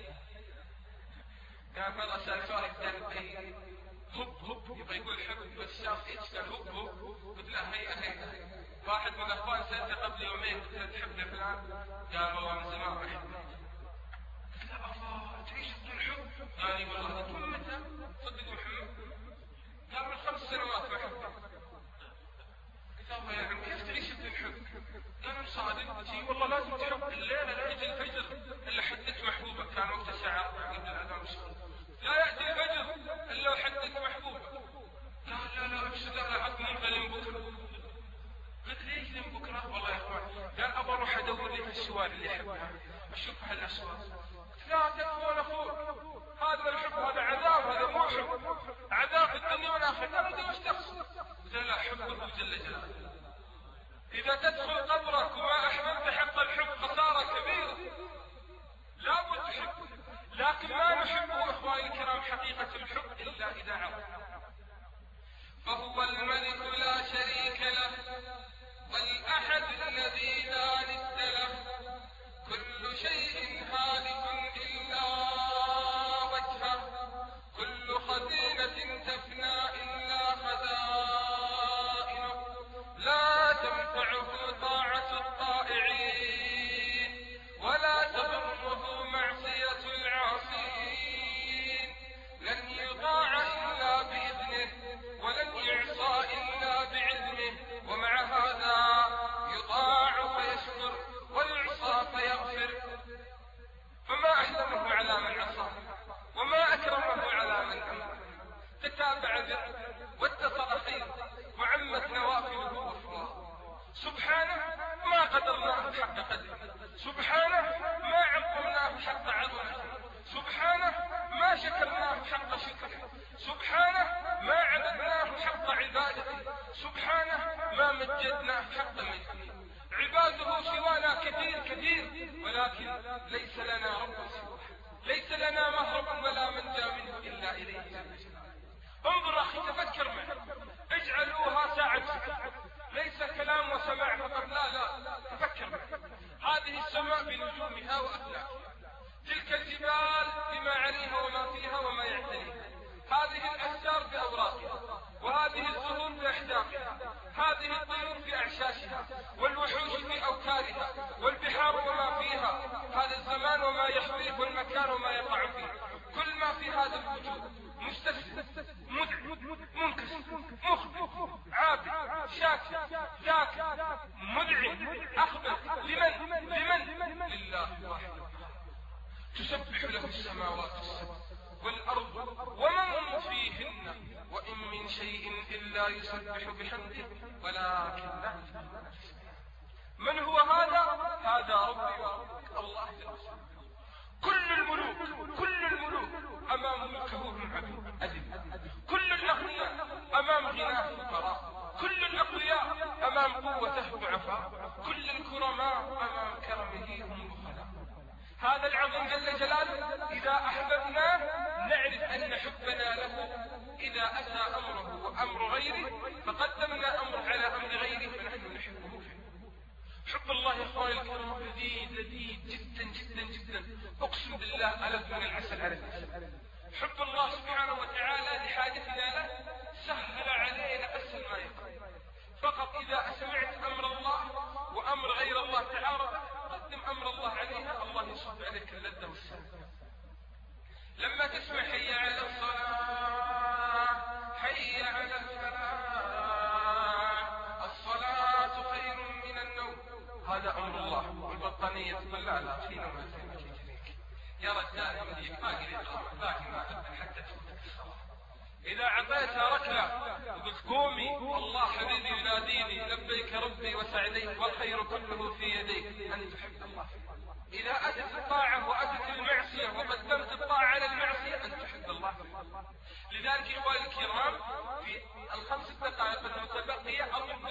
كان مرة سأل سؤال قال هب يبغى يقول حب، بس شاف إكس قال هب قلت له هيئة. واحد من الأخوان سألته قبل يومين قلت له تحب فلان؟ قال والله من زمان ما أحبه. قلت له الله تعيش بدون حب؟ قال لي والله أنت من متى؟ صدق محمد؟ قال من 5 سنوات ما أحبه. قلت له يا عم كيف تعيش بدون حب؟ قال صادق جي والله لازم تحب. الليلة لا يجي الفجر إلا حدث محبوبة، كان وقت الساعة 4 قبل الأذان بشهر. لا يأتي الفجر إلا وحدث محبوبة. قال لا أقصد أنا عقد منظلم بكرة. قلت ليش لين بكرة؟ والله يا اخوان قال ابى اروح ادور لي في السوار اللي يحبها اشوف هالاسواق. لا تكفون اخوك، هذا الحب هذا عذاب، هذا مو حب، عذاب الدنيا والاخره. انا ادري وش تقصد؟ قلت لا حبه جل جلاله. اذا تدخل قبرك وما احببت حق الحب خساره كبيره، لا بد تحب. لكن ما نحبه اخواني الكرام حقيقه الحب الا اذا عرف. فهو الملك لا شريك له والأحد الذي لا ند له، كل شيء هالك إلا وجهه، كل خزينة تفنى إلا خزائنه، لا تنفعه طاعة الطائعين ولا تضره معصية العاصين، لن يطاع إلا بإذنه ولن يعصى إلا بعلمه، ومع هذا يطاع فيشكر ويعصى فيغفر. فما أحلمه على من عصى وما أكرمه على من أمر. تتابع ذر واتصل خير وعمت نوافله وفواه. سبحانه ما قدرناه حق قدره، سبحانه ما عظمناه حق عظمته، سبحانه ما شكرناه حق شكره، سبحانه ما عبدناه حق عبادته، سبحانه ما مجدناه حق مجده. عباده سوانا كثير ولكن ليس لنا رب سواه، ليس لنا مهرب ولا منجا منه إلا إليه. انظر أخي تفكر معي، اجعلوها ساعة فكر، ليس كلام وسماع فقط، لا تفكر معي. هذه السماء بنجومها وأفلاكها، تلك الجبال بما عليها وما فيها وما يعتنيها، هذه الأشجار بأوراقها، وهذه الزهور بأحداقها، هذه الطيور في أعشاشها، والوحوش في أوكارها، والبحار وما فيها، هذا الزمان وما يحويه، والمكان وما يقع فيه. كل ما في هذا الوجود مستسلم مدعي منكسر مخبت عابد شاكر ذاكر مدعي أخبر. لمن؟ لله وحده. تسبح له السماوات السبع والأرض ومن فيهن وإن من شيء إلا يسبح بحمده ولكن لا تفقهون تسبيحه. من هو هذا؟ هذا ربي وربك الله جل وعلا. كل الملوك أمام ملكه هم عبيد. كل الأغنياء أمام غناه فقراء. كل الأقوياء أمام قوته ضعفاء. كل الكرماء أمام كرمه هم بخلاء. هذا العظيم جل جلاله إذا أحببناه نعرف أن حبنا له إذا أتى أمره وأمر غيره فقدمنا أمر على أمر غيره فنحن نحبه فيه. حب الله يا إخواني الكرام لذيذ جدا جدا جدا، أقسم بالله ألذ من العسل على الناس. حب الله سبحانه وتعالى لحاجتنا له سهل علينا أسهل ما يكون. فقط إذا سمعت أمر الله وأمر غير الله تعالى قدم أمر الله عليها، الله يصب عليك اللذة والسلام. لما تسمع حي على الصلاة حي على الفلاح الصلاة خير من النوم، هذا أمر الله. والبطانية تقول لا في نوم يا رجال يمديك ما قريت لكن ما تبقى حتى تفوتك الصلاة. إذا أعطيتها ركلة وقلت قومي والله حبيبي يناديني لبيك ربي وسعديك والخير كله في يديك، أن تحب الله. إذا أتت الطاعة وأتت المعصية وقدمت الطاعة على المعصية أن تحب الله. لذلك يا إخواني الكرام في الخمس دقائق المتبقية أضرب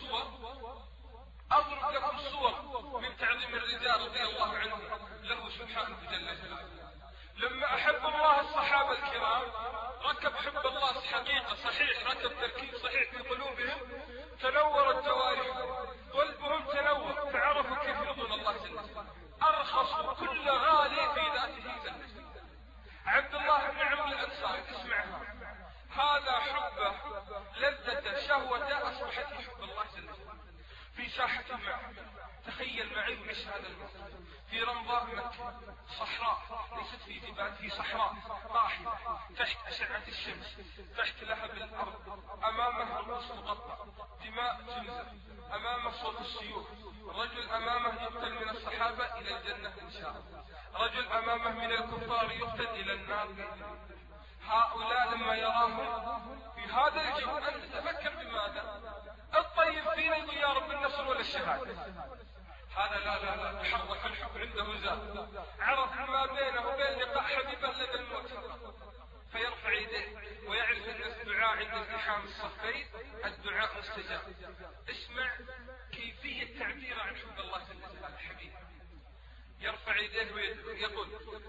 لكم صور من تعظيم الرجال رضي الله عنهم له سبحانه جل جلاله. لما أحب الله الصحابة الكرام ركب حب الله حقيقة صحيح، ركب تركيب صحيح في قلوبهم، تنورت جوارحهم، قلبهم تنور، فعرفوا كيف يرضون الله جل جلاله. أرخصوا كل غالي في ذاته جل. عبد الله بن عمرو الأنصاري اسمعها، هذا حبه لذة شهوة أصبحت حب الله جل جلاله. في ساحة الماء تخيل معي وعيش هذا الموقف في رمضاء مكة، صحراء ليست في جبال، في صحراء طاحنة تحت أشعة الشمس، تحت لهب الأرض، أمامه رؤوس تقطع، دماء تنزف، أمامه صوت السيوف، رجل أمامه يقتل من الصحابة إلى الجنة إن شاء الله، رجل أمامه من الكفار يقتل إلى النار. هؤلاء لما يراهم في هذا الجو أن تتفكر بماذا؟ الطيب فينا يقول يا رب النصر ولا الشهادة. هذا لا حرك الحب عنده زاد، عرف ما بينه وبين لقاء حبيبه لدى الموت فيرفع يديه ويعرف أن الدعاء عند التحام الصفين الدعاء مستجاب. اسمع كيفية تعبير عن حب الله جل جلاله حبيبه. يرفع يديه ويقول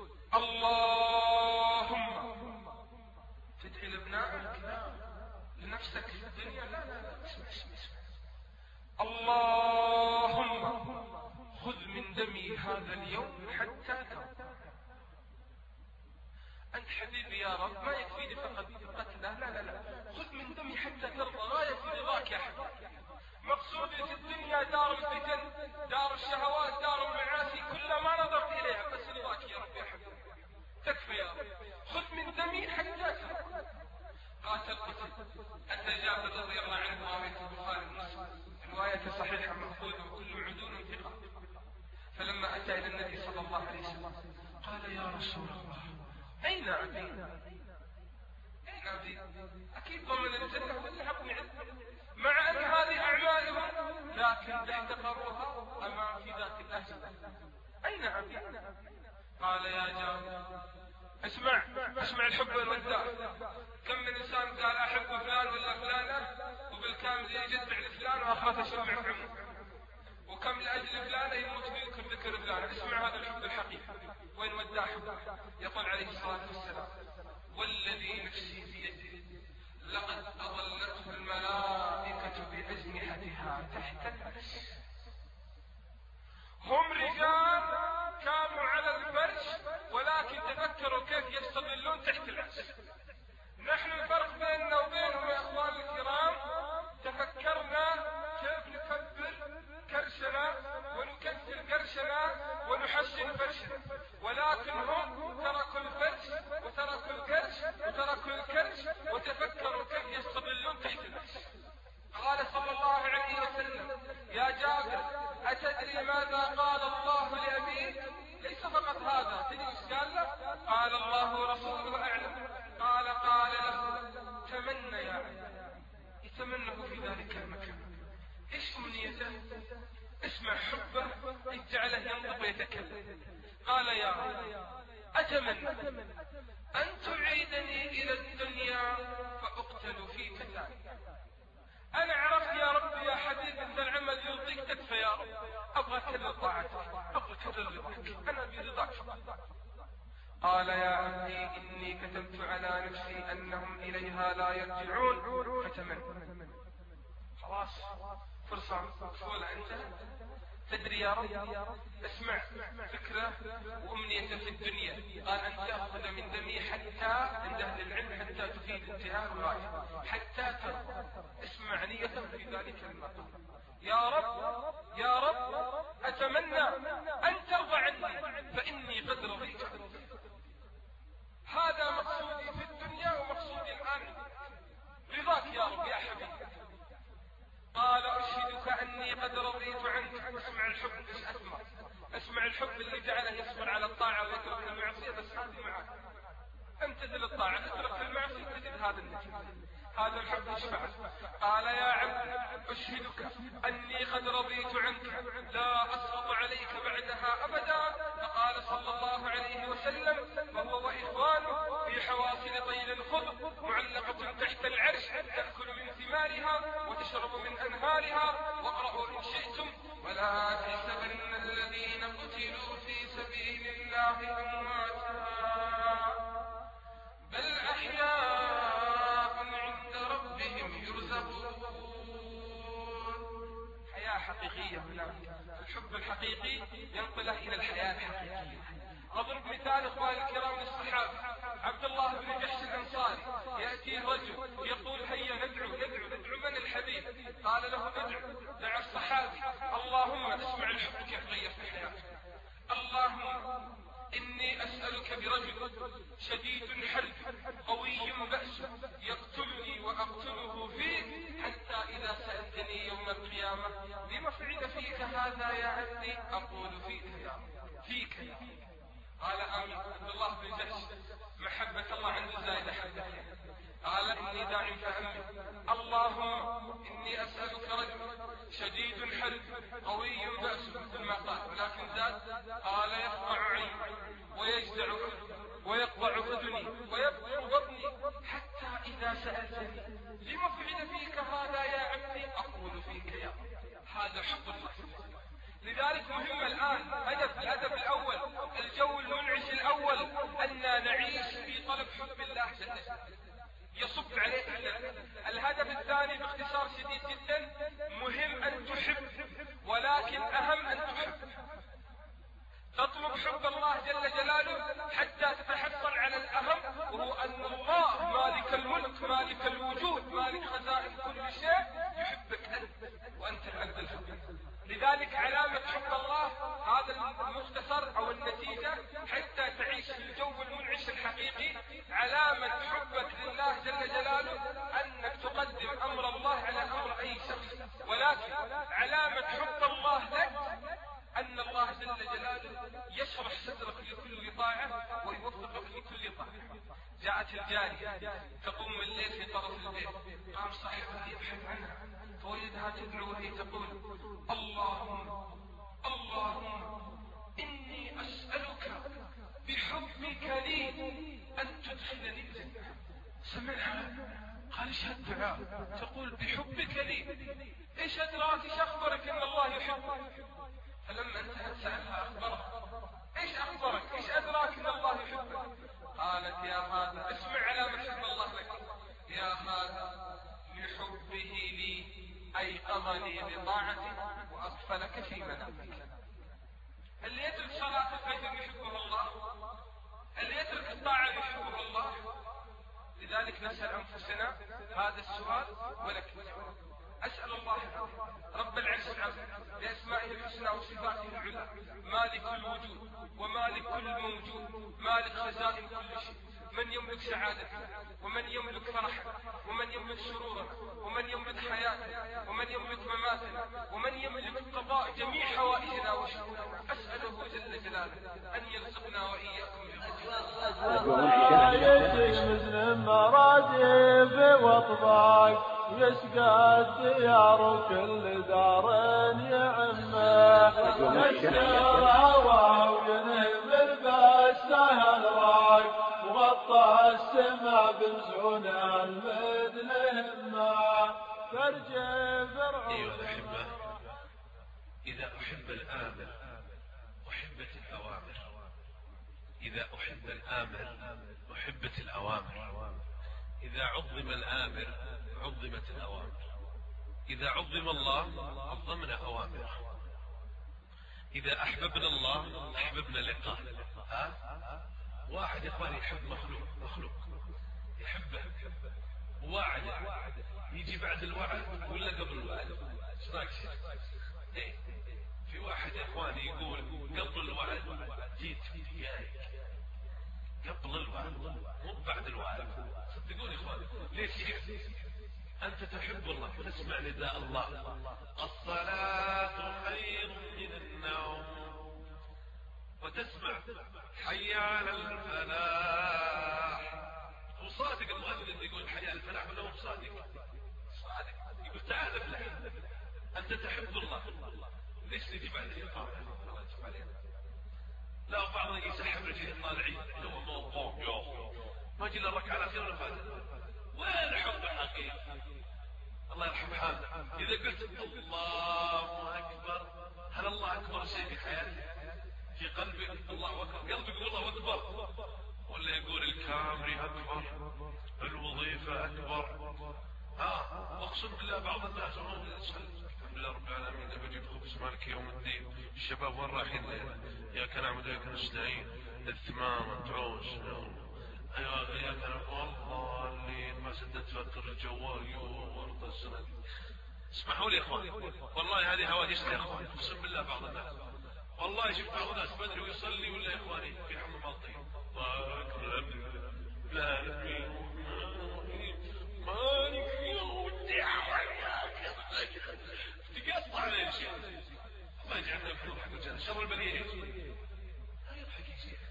اللهم تدعي لابنائك لنفسك في الدنيا لا اسمع اللهم خذ من دمي هذا اليوم حتى ترضى. أنت حبيبي يا رب ما يكفيني فقط قتله، لا خذ من دمي حتى ترضى، غاية في رضاك يا حبيبي. مقصودي في الدنيا دار الفتن، دار الشهوات، دار المعاصي، كل ما نظرت إليها بس رضاك يا رب يا حبيبي تكفي يا رب. خذ من دمي حتى ترضى. قاتل التجابر رضي الله عنه رواية البخاري ومسلم، رواية صحيحة مأخوذة وكل عدول ثقة. فلما أتى إلى النبي صلى الله عليه وسلم قال يا رسول الله أين أبي؟ أكيد ضمن الجنة والحقني مع أن هذه أعمالهم لكن احتقروها أمام في ذات الأجل. أين أبي؟ قال يا جار اسمع الحب والوداع. كم من إنسان قال أحب فلان ولا فلانة وبالكامل يجد بعد فلان وآخرته شمع في عمره، وكم لأجل فلانة يموت ويذكر ذكر فلانة. اسمع هذا الحب الحقيقي وين وداع. يقول عليه الصلاة والسلام والذي نفسي بيده لقد أظلته الملائكة بأجنحتها تحت العرش. هم رجال كانوا على الفرش ولكن تفكروا كيف يستظلون تحت العرش. يرضيك تدفى يا رب، أبغى كل طاعتك، أبغى كل رضاك، أنا برضاك فقط. قال يا عبدي إني كتبت على نفسي أنهم إليها لا يرجعون فتمن. خلاص فرصة مقفولة انتهت. تدري يا رب، اسمع فكرة وأمنية في الدنيا، قال أن تأخذ من دمي حتى عند أهل العلم حتى تفيد انتهاء الغاية، حتى ترضى. اسمع نية في ذلك المقام. يا رب يا رب أتمنى أن ترضى عني فإني قد رضيت عنك. هذا مقصودي في الدنيا ومقصودي الآن، رضاك يا رب يا حبيبي. قال أشهدك أني قد رضيت عنك. اسمع الحب ايش أثمر، اسمع الحب اللي جعله يصبر على الطاعة ويترك المعصية. بس هذه معك، امتثل الطاعة اترك المعصية تجد هذا النتيجة، هذا الحب يشفعك. قال يا عبد أشهدك أني قد رضيت عنك لا أسخط عليك بعدها أبدا. فقال صلى الله عليه وسلم وهو وإخوانه في حواصل طيل الخضر معلقة تحت العرش تأكل من ثمارها وتشرب من أنهارها. واقرأوا إن شئتم ولا تحسبن الذين قتلوا في سبيل الله أمواتا بل أحياء عند ربهم يرزقون. حياة حقيقية هناك، الحب الحقيقي ينقله إلى الحياة الحقيقية. أضرب مثال إخواني الكرام للصحابة. عبد الله بن جحش الأنصاري يأتي رجل يقول هيا ندعو من الحبيب؟ قال له ادعو. دعا الصحابي اللهم، اسمع الحب كيف غير في حياته. اللهم إني أسألك برجل شديد حلف قوي بأس يقتلني وأقتله فيه حتى إذا سألتني يوم القيامة لما فعل فيك هذا يا عبدي أقول فيك يا قال آمين. عبد الله بن جحش محبة الله عنده زايدة حبة. قال إني داع فأمن. اللهم إني أسألك رجل شديد حلف قوي بأس مثل ما قال، ولكن زاد قال يقطع عيني ويجزع ويقطع أذني ويبقر بطني حتى إذا سألتني لما فعل فيك هذا يا عبدي أقول فيك يا رب. هذا حب الله. لذلك مهم الآن الهدف الأول، الجو المنعش الأول، أننا نعيش في طلب حب الله جل جلاله يصب عليه الجنة. الهدف الثاني باختصار شديد جدا، مهم أن تحب، ولكن أهم أن تحب. تطلب حب الله جل جلاله حتى تتحصل على الأهم، وهو أن الله مالك الملك مالك الوجود مالك خزائن كل شيء يحبك أنت وأنت العبد الحبيب. لذلك علامة حب الله، هذا المختصر أو النتيجة حتى تعيش في الجو المنعش الحقيقي، علامة حبك لله جل جلاله أنك تقدم أمر الله على أمر أي شخص، ولكن علامة حب الله لك أن الله جل جلاله يشرح صدرك لكل طاعة ويوفقك لكل طاعة. جاءت الجارية تقوم الليل في طرف البيت، قام صاحبها يبحث عنها فوجدها تدعو وهي تقول اللهم إني أسألك بحبك لي أن تدخلني الجنة. سمعها قال ايش هالدعاء؟ تقول بحبك لي، ايش أدراك ايش أخبرك أن الله يحبك؟ فلما انتهت سألها أخبرها ايش أخبرك ايش أدراك أن الله يحبك؟ قالت يا هذا، اسمع على محب الله لك، يا هذا بحبه لي أيقظني بطاعته وأغفلك في منامك. اللي يترك صلاة الفجر يحبه الله، اللي يترك الطاعة يحبه الله. لذلك نسأل أنفسنا هذا السؤال ولك أسأل الله رب العرش العظيم بأسمائه الحسنى وصفاته العلى مالك الوجود ومالك كل موجود مالك خزائن كل شيء، من يملك سعادتنا ومن يملك فرحنا ومن يملك سرورنا ومن يملك حياتنا ومن يملك مماتنا ومن يملك قضاء جميع حوائجنا وشؤوننا. أسأله جل جلاله أن يرزقنا وإياكم مسلم مرادف واطباق يسقى الديار كل دار يعمه، يسر هواه وينهب البسه الراق وغطى السماء بمسعون المدن همه، فرجع فرعون. إذا أحب الآمر أحبت الأوامر، إذا أحب الآمر أحبت الأوامر، إذا عظم الآمر عظمت الأوامر، إذا عظم الله عظمنا أوامره، إذا أحببنا الله أحببنا لقاه. واحد يا إخواني يحب مخلوق يحبه، وواعد يجي بعد الوعد ولا قبل الوعد. ايش رايك؟ إيه؟ في واحد يا إخواني يقول قبل الوعد جيت جايك، قبل الوعد مو بعد الوعد. صدقوني يا إخواني، ليش أنت تحب الله فتسمع نداء الله الصلاة خير من النوم، وتسمع حي على الفلاح، وصادق المؤذن اللي يقول حي على الفلاح ولا هو صادق؟ صادق، يقول تعال افلح. أنت تحب الله، ليش تجي بعد الإقامة؟ الله يتوب علينا. لا بعض يسحب رجليه الطالعين لو موقوف ما جي الركعة الأخيرة ولا فاتت. وين حب الحقيقي؟ الله يرحم حالنا. إذا قلت الله أكبر، هل الله أكبر شيء في حياتك؟ في قلبك الله أكبر، قلبك يقول الله أكبر، ولا يقول الكامري أكبر، الوظيفة أكبر؟ أقسم بالله بعض الناس الحمد لله رب العالمين بجيب خبز مالك يوم الدين. الشباب وين رايحين؟ إياك نعبد وإياك نستعين، الثمامة تعوش. ايوه يا كلام والله اللي ما سدت فكر الجوال يوم ورد السنة. اسمحوا لي يا اخوان، والله هذه هواجس يا اخوان، اقسم بالله بعض الناس والله شفت بعض الناس بدري ويصلي ولا يا اخواني في حمام الطين الله اكبر لا مالك يوم الدعوة تقطع عليه الشيء. الله يجعلنا في روحك وجل شر البليه يضحك يا شيخ.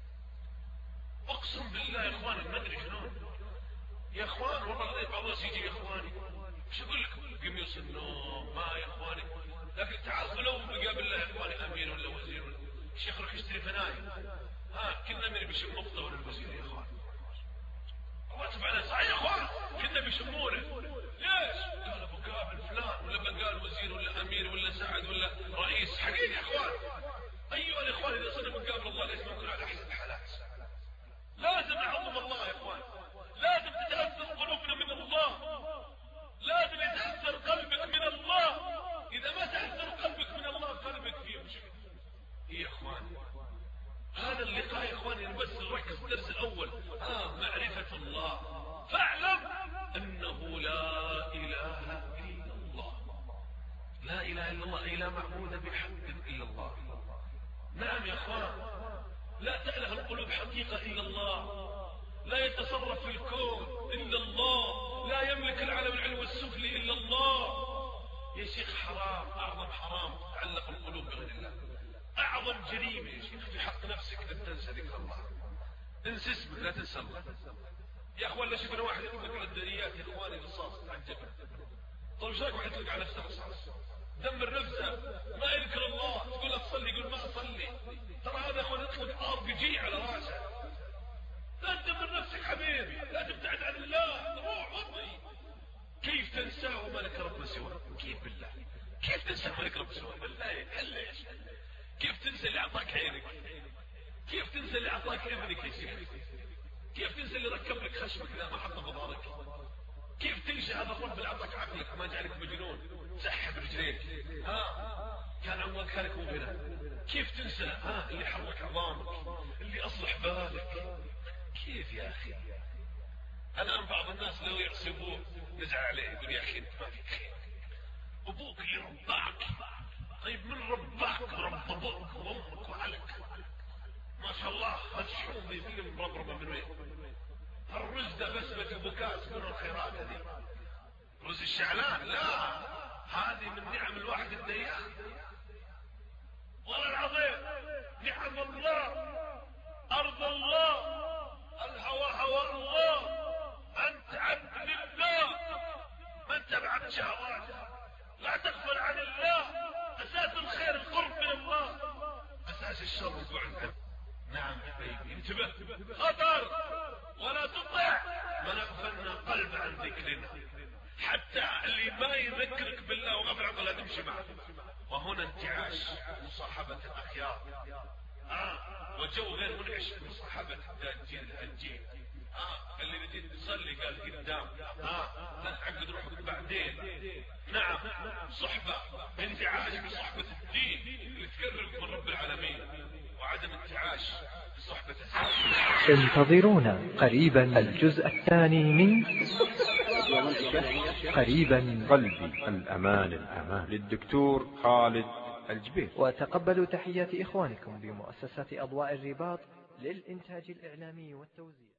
اقسم بالله يا اخوان ما ادري شلون يا اخوان، والله بعض الناس يجي يا اخواني وش اقول لك قميص النوم ما يا اخواني، لكن تعال لو بقابل الله يا اخواني امير ولا وزير ولا شيخ روح يشتري فنايم، كنا من بيشم نقطه ولا الوزير يا اخوان. الله سبحانه صحيح يا اخوان كنا بيشمونه. ليش؟ قال بقابل فلان ولا بقال وزير ولا امير ولا سعد ولا رئيس. حقيقي يا اخوان ايها الاخوان اذا صرنا بنقابل الله لازم نكون على احسن الحالات. لازم نعظم الله يا اخوان، لازم تتأثر قلوبنا من الله، لازم يتأثر قلبك من الله. اذا ما تأثر قلبك من الله قلبك فيه مشكلة. يا اخوان هذا اللقاء يا اخواني بس نركز في الدرس الاول معرفة الله، فاعلم انه لا اله الا الله، لا اله الا الله، اي لا معبود بحق الا الله. نعم يا اخوان لا تأله القلوب حقيقة إلا الله، لا يتصرف في الكون إلا الله، لا يملك العلم العلو السفلي إلا الله. يا شيخ حرام، أعظم حرام تعلق القلوب بغير الله، أعظم جريمة يا شيخ في حق نفسك أن تنسى ذكر الله. انسى اسمك لا تنسى الله يا أخوان. لا شفنا واحد يقول لك الدريات يا إخواني رصاص على الجبل. طيب ايش رايك واحد يطلق على نفسه رصاص دمر نفسه ما يذكر الله، تقول له تصلي يقول ما اصلي. ترى هذا اخوان يطلق RPG على راسه. لا تدمر نفسك حبيبي، لا تبتعد عن الله، روح وضعي. كيف تنساه وما لك رب سواه؟ كيف بالله كيف تنسى ما لك رب سواه؟ بالله ليش؟ كيف تنسى اللي اعطاك عينك؟ كيف تنسى اللي اعطاك اذنك يا شيخ؟ كيف تنسى اللي ركب لك خشمك اذا ما حط بظهرك؟ كيف تنسى هذا الرب اللي اعطاك عقلك ما جعلك مجنون سحب رجليك؟ كان عمرك خالك مو غيره. كيف تنسى اللي حرك عظامك، اللي اصلح بالك؟ كيف يا اخي؟ الان بعض الناس لو يعصي ابوه يزعل عليه يقول يا اخي انت ما فيك خير، ابوك اللي رباك. طيب من رباك؟ رب ابوك وامك وعلك ما شاء الله مشحوم بيفيل مربربه من وين؟ الرز ده بسمة بكاس من الخيرات هذه. رز الشعلان لا، هذه من نعم الواحد الديان. والله العظيم نعم الله، أرض الله، الهوى هوى الله، أنت عبد لله، ما أنت بعبد شهواته، لا تغفل عن الله. أساس الخير القرب من الله، أساس الشر البعد عنه. نعم حبيبي انتبه خطر، ولا تطع من اغفلنا قلب عن ذكرنا. حتى اللي ما يذكرك بالله وغفل عنه لا تمشي معه، وهنا انتعاش مصاحبة الأخيار، وجو غير منعش مصاحبة الداجين الهجين. اللي بديت تصلي قال قدام، لا تعقد روحك بعدين. نعم، صحبة انتعاش بصحبة الدين اللي تقرب من رب العالمين، وعدم انتعاش بصحبة السلام. انتظرونا قريبا الجزء الثاني من قريبا قلبي الأمان الأمان للدكتور خالد الجبير. وتقبلوا تحيات إخوانكم بمؤسسة أضواء الرباط للإنتاج الإعلامي والتوزيع.